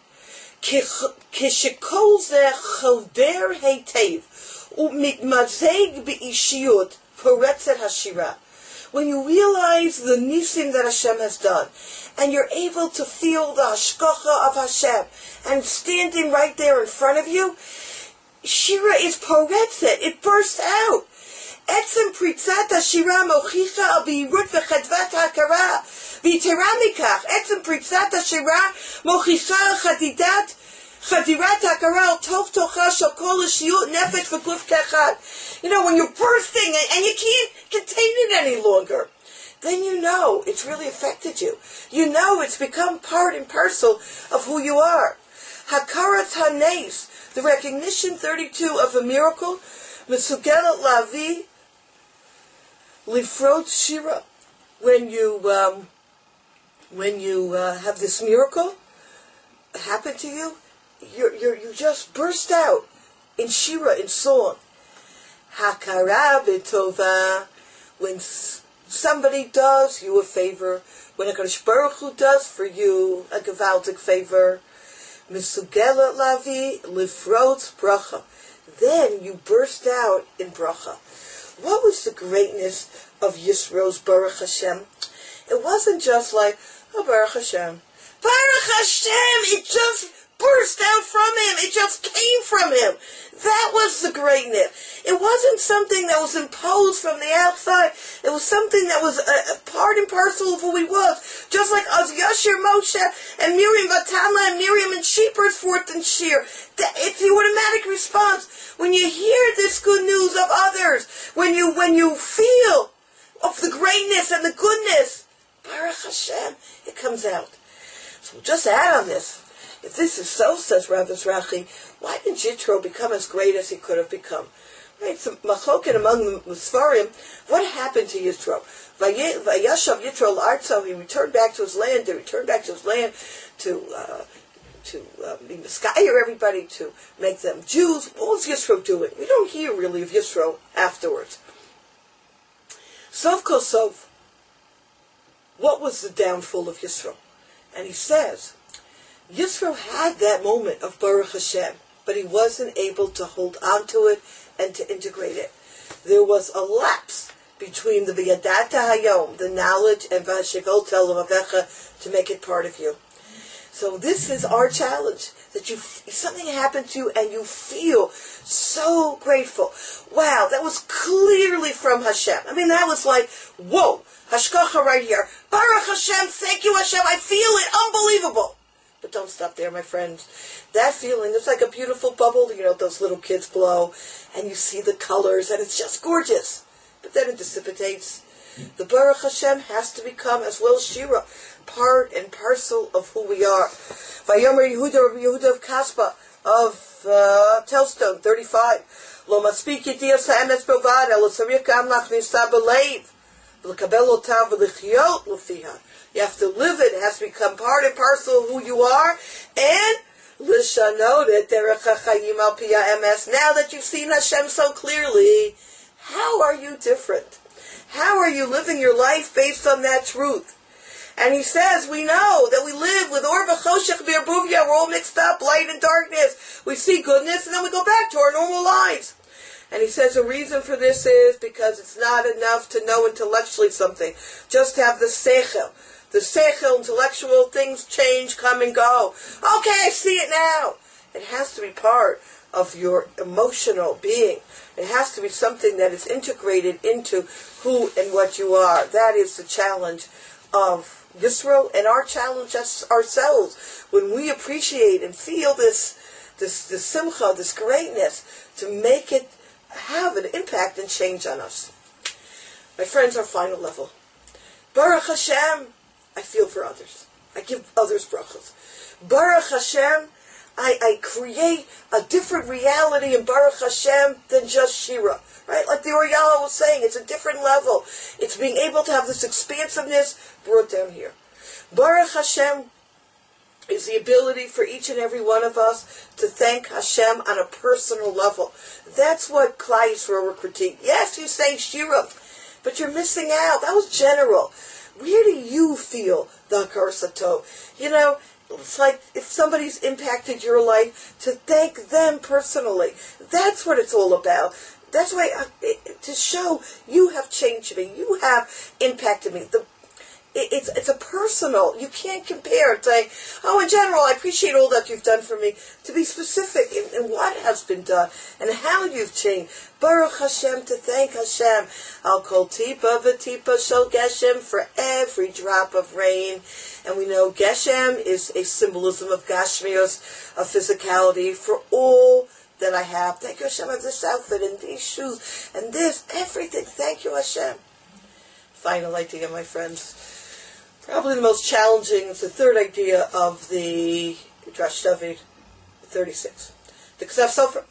Kishikol zeh choder heitev u'mitmazeg be'ishiyut poretzet hashira. When you realize the nisim that Hashem has done, and you're able to feel the hashkacha of Hashem, and standing right there in front of you, shira is poretzet, it bursts out. Etzem pritzat hashira mochicha al bihirut v'chadvat hakara. V'yitera mikach, etzem pritzat hashira mochicha al chadidat chadirat hakara al tov tocha shel kol hashiyut nefesh v'guf kechad. You know, when you're bursting and, and you can't contain it any longer, then you know it's really affected you. You know it's become part and parcel of who you are. Hakarat hanes, the recognition thirty-two of a miracle, Mesugelet lavi lifrot shira. When you um, when you uh, have this miracle happen to you, you you you just burst out in shira, in song. Hakara b'tova, when somebody does you a favor, when HaKadosh Baruch Hu does for you a gewaltic favor, Mesugelet lavi lifrot bracha, then you burst out in bracha. What was the greatness of Yisro's Baruch Hashem? It wasn't just like, oh, Baruch Hashem. Baruch Hashem! It just burst out from him. It just came from him. That was the greatness. It wasn't something that was imposed from the outside. It was something that was a, a part and parcel of who he was. Just like as Yashir Moshe and Miriam Vatama and Miriam and she burst forth in Shir. That, it's the automatic response. When you hear this good news of others, when you when you feel of the greatness and the goodness, Baruch Hashem, it comes out. So we'll just add on this. If this is so, says Rav Ezrachi, why didn't Yitro become as great as he could have become? Right, so machloket among the Sfarim, what happened to Yitro? Vayashav Yitro l'artzo, he returned back to his land, he returned back to his land to uh, to uh, be Miskayer everybody, to make them Jews. What was Yisro doing? We don't hear really of Yisro afterwards. Sov kol sov, what was the downfall of Yisro? And he says, Yisro had that moment of Baruch Hashem, but he wasn't able to hold on to it and to integrate it. There was a lapse between the V'yadata Hayom, the knowledge, and V'hashigol tel Lavavecha, to make it part of you. So this is our challenge, that you something happened to you and you feel so grateful. Wow, that was clearly from Hashem. I mean, that was like, whoa, Hashkacha right here. Baruch Hashem, thank you Hashem, I feel it, unbelievable. But don't stop there, my friends. That feeling, it's like a beautiful bubble, you know, those little kids blow, and you see the colors, and it's just gorgeous. But then it dissipates. The Baruch Hashem has to become, as well as Shira, part and parcel of who we are. Vayomer Yehuda, Yehuda of Kaspa, of uh, Telstone, thirty-five. Lo maspik yediyas ha'emes bovad, elo tzarich gam lachnisa b'leiv, v'lekabel otav v'lichyot l'fiha. You have to live it. It has to become part and parcel of who you are. And l'shanot et derech hachayim al pi ha'emes. Now that you've seen Hashem so clearly, how are you different? How are you living your life based on that truth? And he says, we know that we live with Or v'choshech v'yarbuvia. We're all mixed up, light and darkness. We see goodness, and then we go back to our normal lives. And he says the reason for this is because it's not enough to know intellectually something. Just have the seichel. The seichel, intellectual things change, come and go. Okay, I see it now. It has to be part of your emotional being. It has to be something that is integrated into who and what you are. That is the challenge of Yisro, and our challenge as ourselves. When we appreciate and feel this, this, this simcha, this greatness, to make it have an impact and change on us. My friends, our final level. Baruch Hashem, I feel for others. I give others brachas. Baruch Hashem, I, I create a different reality in Baruch Hashem than just Shira. Right? Like the Oriala was saying, it's a different level. It's being able to have this expansiveness brought down here. Baruch Hashem is the ability for each and every one of us to thank Hashem on a personal level. That's what Klal Yisrael were critiquing. Yes, you say Shira, but you're missing out. That was general. Where do you feel the Hakaras Hatov? You know, it's like if somebody's impacted your life, to thank them personally. That's what it's all about. That's why, uh, it, to show you have changed me, you have impacted me. The, it, it's it's a personal. You can't compare and say, oh, in general, I appreciate all that you've done for me. To be specific in, in what has been done and how you've changed. Baruch Hashem, to thank Hashem. Al kol tipa v'tipa shel geshem, for every drop of rain. And we know geshem is a symbolism of gashmios, of physicality, for all that I have. Thank you, Hashem, I have this outfit and these shoes and this, everything. Thank you, Hashem. Final idea, my friends. Probably the most challenging is the third idea of the Drash David thirty-six. The Ksav Sofer.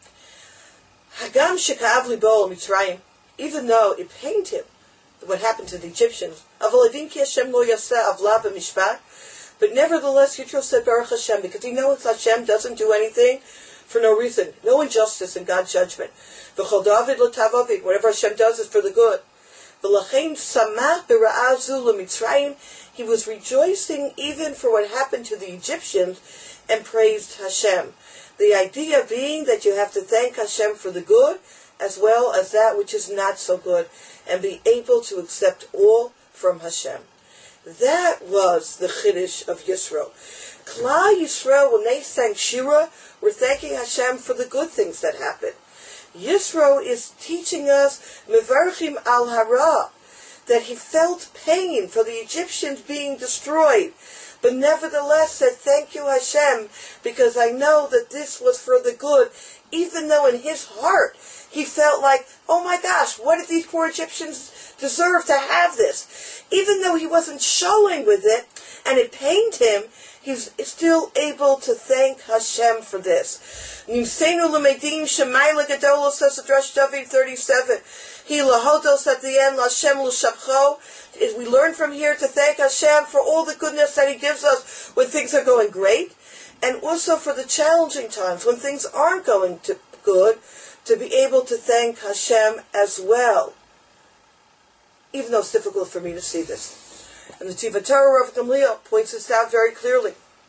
Hagam sheka'av libo Mitzrayim, even though it pained him what happened to the Egyptians, Aval adin ki Hashem lo yaseh avla b'mishpat, but nevertheless Yitro said Baruch Hashem, because he knows Hashem doesn't do anything for no reason, no injustice in God's judgment. V'chol David l'tavavid, whatever Hashem does is for the good. V'lachein samach b'ra'ah zu l'Mitzrayim, he was rejoicing even for what happened to the Egyptians and praised Hashem. The idea being that you have to thank Hashem for the good as well as that which is not so good, and be able to accept all from Hashem. That was the Chiddush of Yisro. Klal Yisrael, when they sang Shira, were thanking Hashem for the good things that happened. Yisro is teaching us Mevarchim al Hara, that he felt pain for the Egyptians being destroyed, but nevertheless said, thank you, Hashem, because I know that this was for the good, even though in his heart he felt like, oh my gosh, what did these poor Egyptians deserve to have this? Even though he wasn't showing with it, and it pained him, he's still able to thank Hashem for this. Nimseinu l'medim shemayla gadolos, says the Drash David thirty-seven. He lahodos at the end, Lashem l'shabcho. Is we learn from here to thank Hashem for all the goodness that he gives us when things are going great, and also for the challenging times when things aren't going to good, to be able to thank Hashem as well, even though it's difficult for me to see this. And the Tivatara of Gamliel points this out very clearly.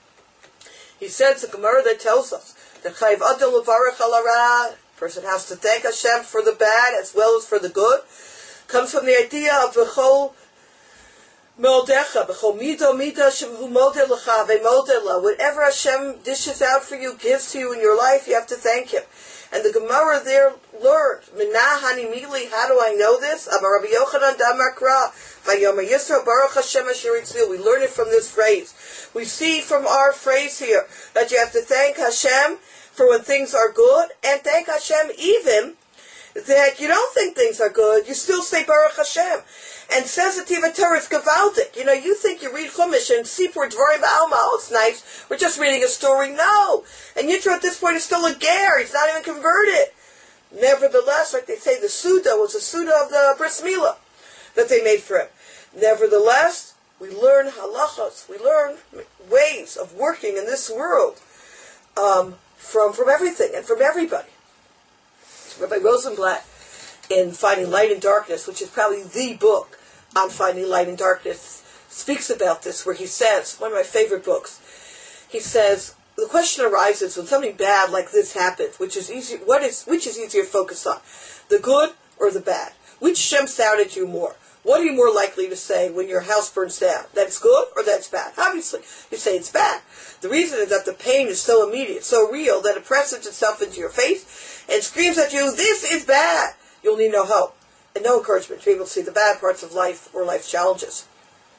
He says, the Gemara that tells us that Chayiv Adam Levarach al Hara, person has to thank Hashem for the bad as well as for the good, comes from the idea of B'chol Moldecha, B'chol Mido Mida Shemhu Modeh Lecha Ve'Modeh La. Whatever Hashem dishes out for you, gives to you in your life, you have to thank Him. And the Gemara there learned, Minah Hani Mili, how do I know this? Amar Rabbi Yochanan Damar Kra, Vayomer Yisro Baruch Hashem Asher Yitzil. We learn it from this phrase. We see from our phrase here that you have to thank Hashem for when things are good, and thank Hashem even that you don't think things are good, you still say Baruch Hashem. And says the Tivatara, it's Gavaldik. You know, you think you read Chumash and Sipur Dvarim Ba'alma, oh, it's nice, we're just reading a story. No! And Yitro at this point is still a ger, he's not even converted. Nevertheless, like they say, the Suda was the Suda of the Bris Milah that they made for him. Nevertheless, we learn halachas, we learn ways of working in this world um, from, from everything and from everybody. Rabbi Rosenblatt, in Finding Light in Darkness, which is probably the book on Finding Light in Darkness, speaks about this, where he says, one of my favorite books, he says, the question arises when something bad like this happens, which is easier, what is, which is easier to focus on, the good or the bad? Which jumps out at you more? What are you more likely to say when your house burns down? That it's good or that's bad? Obviously, you say it's bad. The reason is that the pain is so immediate, so real, that it presses itself into your face and screams at you, this is bad. You'll need no help and no encouragement to be able to see the bad parts of life or life's challenges.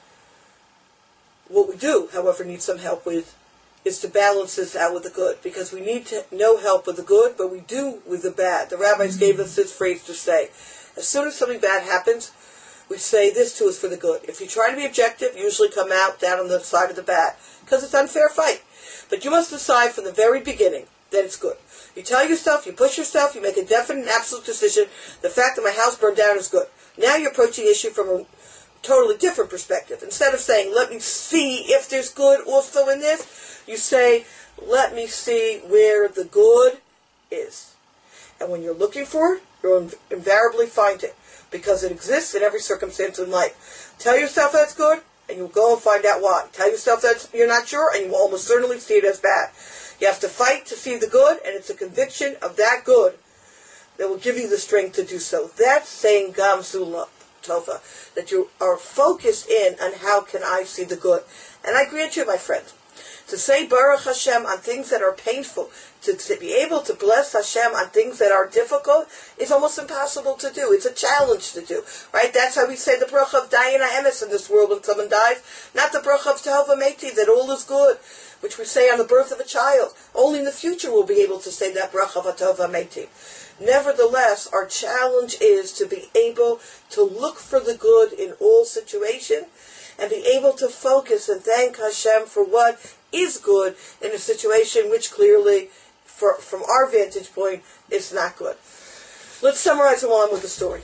What we do, however, need some help with is to balance this out with the good, because we need to no help with the good, but we do with the bad. The rabbis gave us this phrase to say, as soon as something bad happens, we say this too is for the good. If you try to be objective, you usually come out down on the side of the bad, because it's an unfair fight. But you must decide from the very beginning that it's good. You tell yourself, you push yourself, you make a definite and absolute decision, the fact that my house burned down is good. Now you're approaching the issue from a totally different perspective. Instead of saying, let me see if there's good also in this, you say, let me see where the good is. And when you're looking for it, you'll invariably find it, because it exists in every circumstance in life. Tell yourself that's good, and you'll go and find out why. Tell yourself that you're not sure, and you will almost certainly see it as bad. You have to fight to see the good, and it's a conviction of that good that will give you the strength to do so. That's saying Gam Zula Tova, that you are focused in on how can I see the good. And I grant you, my friend, to say Baruch Hashem on things that are painful, to, to be able to bless Hashem on things that are difficult, is almost impossible to do. It's a challenge to do, right? That's how we say the bracha of Dayan HaEmes in this world when someone dies, not the bracha of Tehova Meti, that all is good, which we say on the birth of a child. Only in the future we'll be able to say that bracha of Tehova Meti. Nevertheless, our challenge is to be able to look for the good in all situations, and be able to focus and thank Hashem for what is good in a situation which clearly, for, from our vantage point, is not good. Let's summarize along with the story.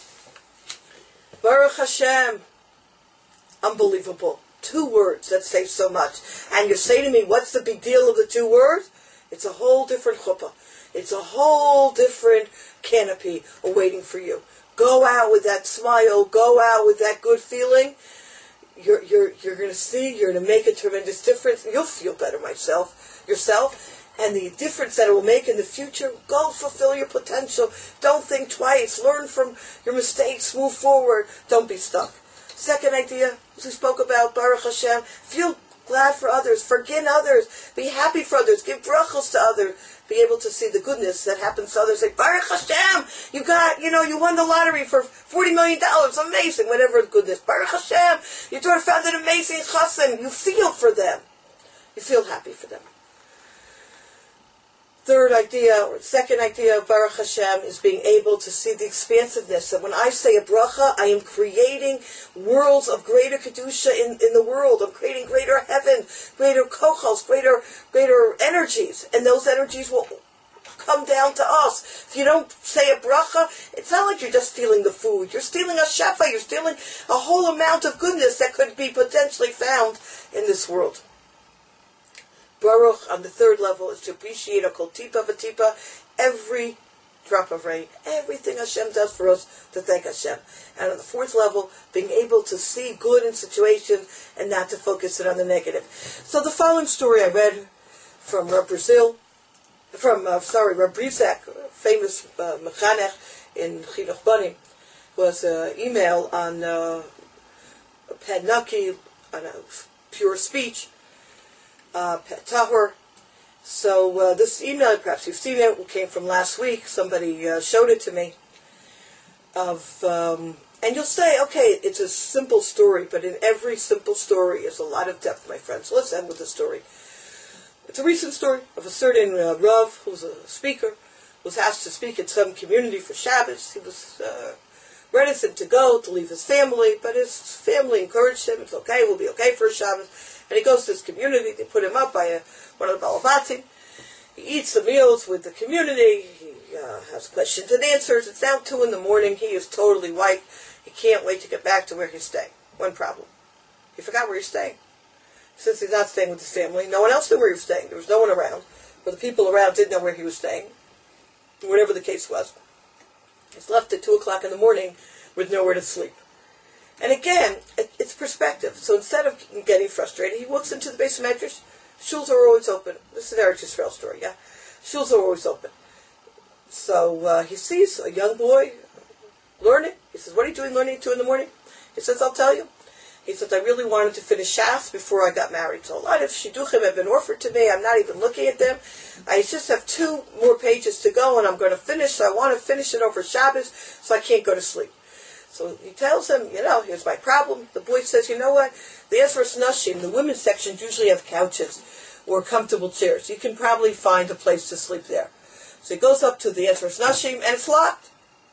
Baruch Hashem. Unbelievable. Two words that say so much. And you say to me, what's the big deal of the two words? It's a whole different chuppah. It's a whole different canopy awaiting for you. Go out with that smile. Go out with that good feeling. You're you're you're going to see. You're going to make a tremendous difference. You'll feel better, myself, yourself, and the difference that it will make in the future. Go fulfill your potential. Don't think twice. Learn from your mistakes. Move forward. Don't be stuck. Second idea, as we spoke about, Baruch Hashem. Feel glad for others. Forgive others. Be happy for others. Give brachos to others. Be able to see the goodness that happens to others. Say, Baruch Hashem, you got, you know, you won the lottery for forty million dollars. Amazing, whatever goodness. Baruch Hashem, your daughter found an amazing chassan. You feel for them. You feel happy for them. Third idea, or second idea of Baruch Hashem, is being able to see the expansiveness. That when I say a bracha, I am creating worlds of greater kedusha in, in the world. I'm creating greater heaven, greater kochos, greater greater energies, and those energies will come down to us. If you don't say a bracha, it's not like you're just stealing the food. You're stealing a shefa. You're stealing a whole amount of goodness that could be potentially found in this world. Baruch, on the third level, is to appreciate a kol tipa v'tipa, every drop of rain, everything Hashem does for us, to thank Hashem. And on the fourth level, being able to see good in situations and not to focus it on the negative. So the following story I read from Reb Brazil, from, uh, sorry, Reb Brizak, famous uh, mechanech in Chinuch Banim, was an email on uh, Ped Naki, on a pure speech, Uh, Pet Tahor. So uh, this email, perhaps you've seen it, came from last week. Somebody uh, showed it to me. Of um, and you'll say, okay, it's a simple story, but in every simple story is a lot of depth, my friends. So let's end with the story. It's a recent story of a certain uh, Rav, who's a speaker, was asked to speak at some community for Shabbos. He was uh, reticent to go, to leave his family, but his family encouraged him. It's okay, we'll be okay for Shabbos. And he goes to his community. They put him up by a, one of the Balavatim. He eats the meals with the community. He uh, has questions and answers. It's now two in the morning. He is totally wiped. He can't wait to get back to where he's staying. One problem. He forgot where he's staying. Since he's not staying with his family, no one else knew where he was staying. There was no one around. But the people around didn't know where he was staying. Whatever the case was. He's left at two o'clock in the morning with nowhere to sleep. And again, it, it's perspective. So instead of getting frustrated, he walks into the base of Medrash. Shuls are always open. This is an Eretz Yisrael story, yeah? Shuls are always open. So uh, he sees a young boy learning. He says, what are you doing learning at two in the morning? He says, I'll tell you. He says, I really wanted to finish Shas before I got married. So a lot of Shidduchim have been offered to me. I'm not even looking at them. I just have two more pages to go, and I'm going to finish. So I want to finish it over Shabbos, so I can't go to sleep. So he tells him, you know, here's my problem. The boy says, you know what? The Ezras Nashim, the women's sections usually have couches or comfortable chairs. You can probably find a place to sleep there. So he goes up to the Ezras Nashim, and it's locked.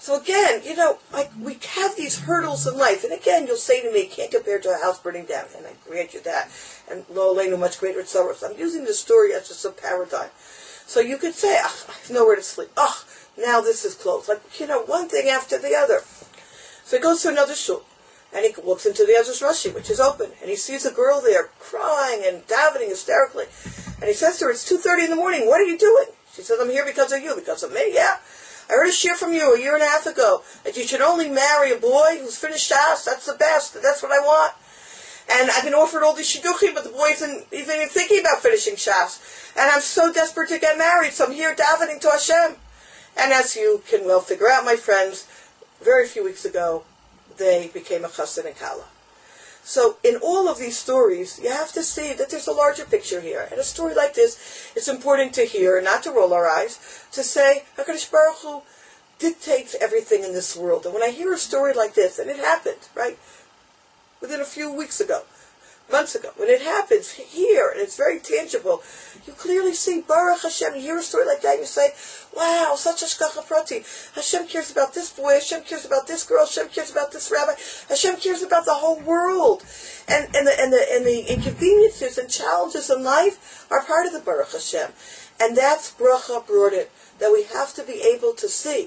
So again, you know, like we have these hurdles in life, and again, you'll say to me, can't compare to a house burning down, and I grant you that, and lo aleinu, much greater sorrows. I'm using the story as just a paradigm. So you could say, oh, I have nowhere to sleep. Oh, now this is closed. Like, you know, one thing after the other. So he goes to another shul, and he looks into the Ezras Rashi, which is open, and he sees a girl there crying and davening hysterically. And he says to her, it's two thirty in the morning, what are you doing? She says, I'm here because of you. Because of me? Yeah. I heard a shir from you a year and a half ago that you should only marry a boy who's finished Shas. That's the best. That's what I want. And I've been offered all these shidduchim, but the boy isn't even thinking about finishing Shas. And I'm so desperate to get married, so I'm here davening to Hashem. And as you can well figure out, my friends, very few weeks ago, they became a chassan and kala. So in all of these stories, you have to see that there's a larger picture here. And a story like this, it's important to hear, not to roll our eyes, to say, HaKadosh Baruch Hu dictates everything in this world. And when I hear a story like this, and it happened, right, within a few weeks ago, months ago, when it happens here, and it's very tangible, you clearly see Baruch Hashem. You hear a story like that, and you say, wow, such a shkacha prati. Hashem cares about this boy, Hashem cares about this girl, Hashem cares about this rabbi, Hashem cares about the whole world. And, and, the, and, the, and the inconveniences and challenges in life are part of the Baruch Hashem. And that's bracha brought it, that we have to be able to see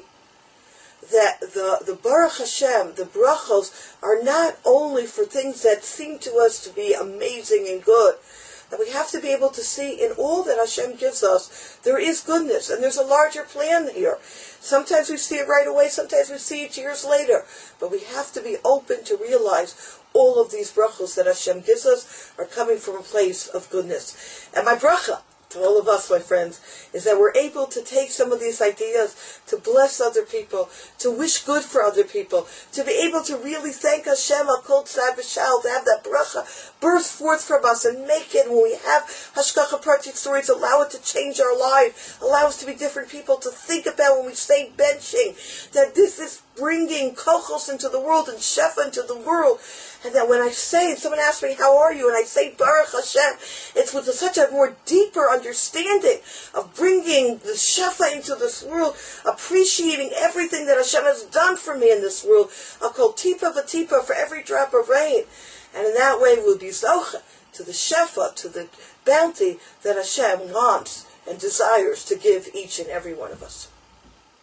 that the, the Baruch Hashem, the brachos, are not only for things that seem to us to be amazing and good, that we have to be able to see in all that Hashem gives us, there is goodness, and there's a larger plan here. Sometimes we see it right away, sometimes we see it years later, but we have to be open to realize all of these brachos that Hashem gives us are coming from a place of goodness. And my bracha to all of us, my friends, is that we're able to take some of these ideas to bless other people, to wish good for other people, to be able to really thank Hashem, HaKol Tzad B'Shal, to have that bracha burst forth from us and make it, when we have Hashgacha Pratik stories, allow it to change our life, allow us to be different people, to think about when we say benching, that this is bringing kochos into the world and shefa into the world. And that when I say, and someone asks me, how are you? And I say, Baruch Hashem, it's with a, such a more deeper understanding of bringing the shefa into this world, appreciating everything that Hashem has done for me in this world. I'll call tipa v'tipa for every drop of rain. And in that way we'll be zocha to the shefa, to the bounty that Hashem wants and desires to give each and every one of us.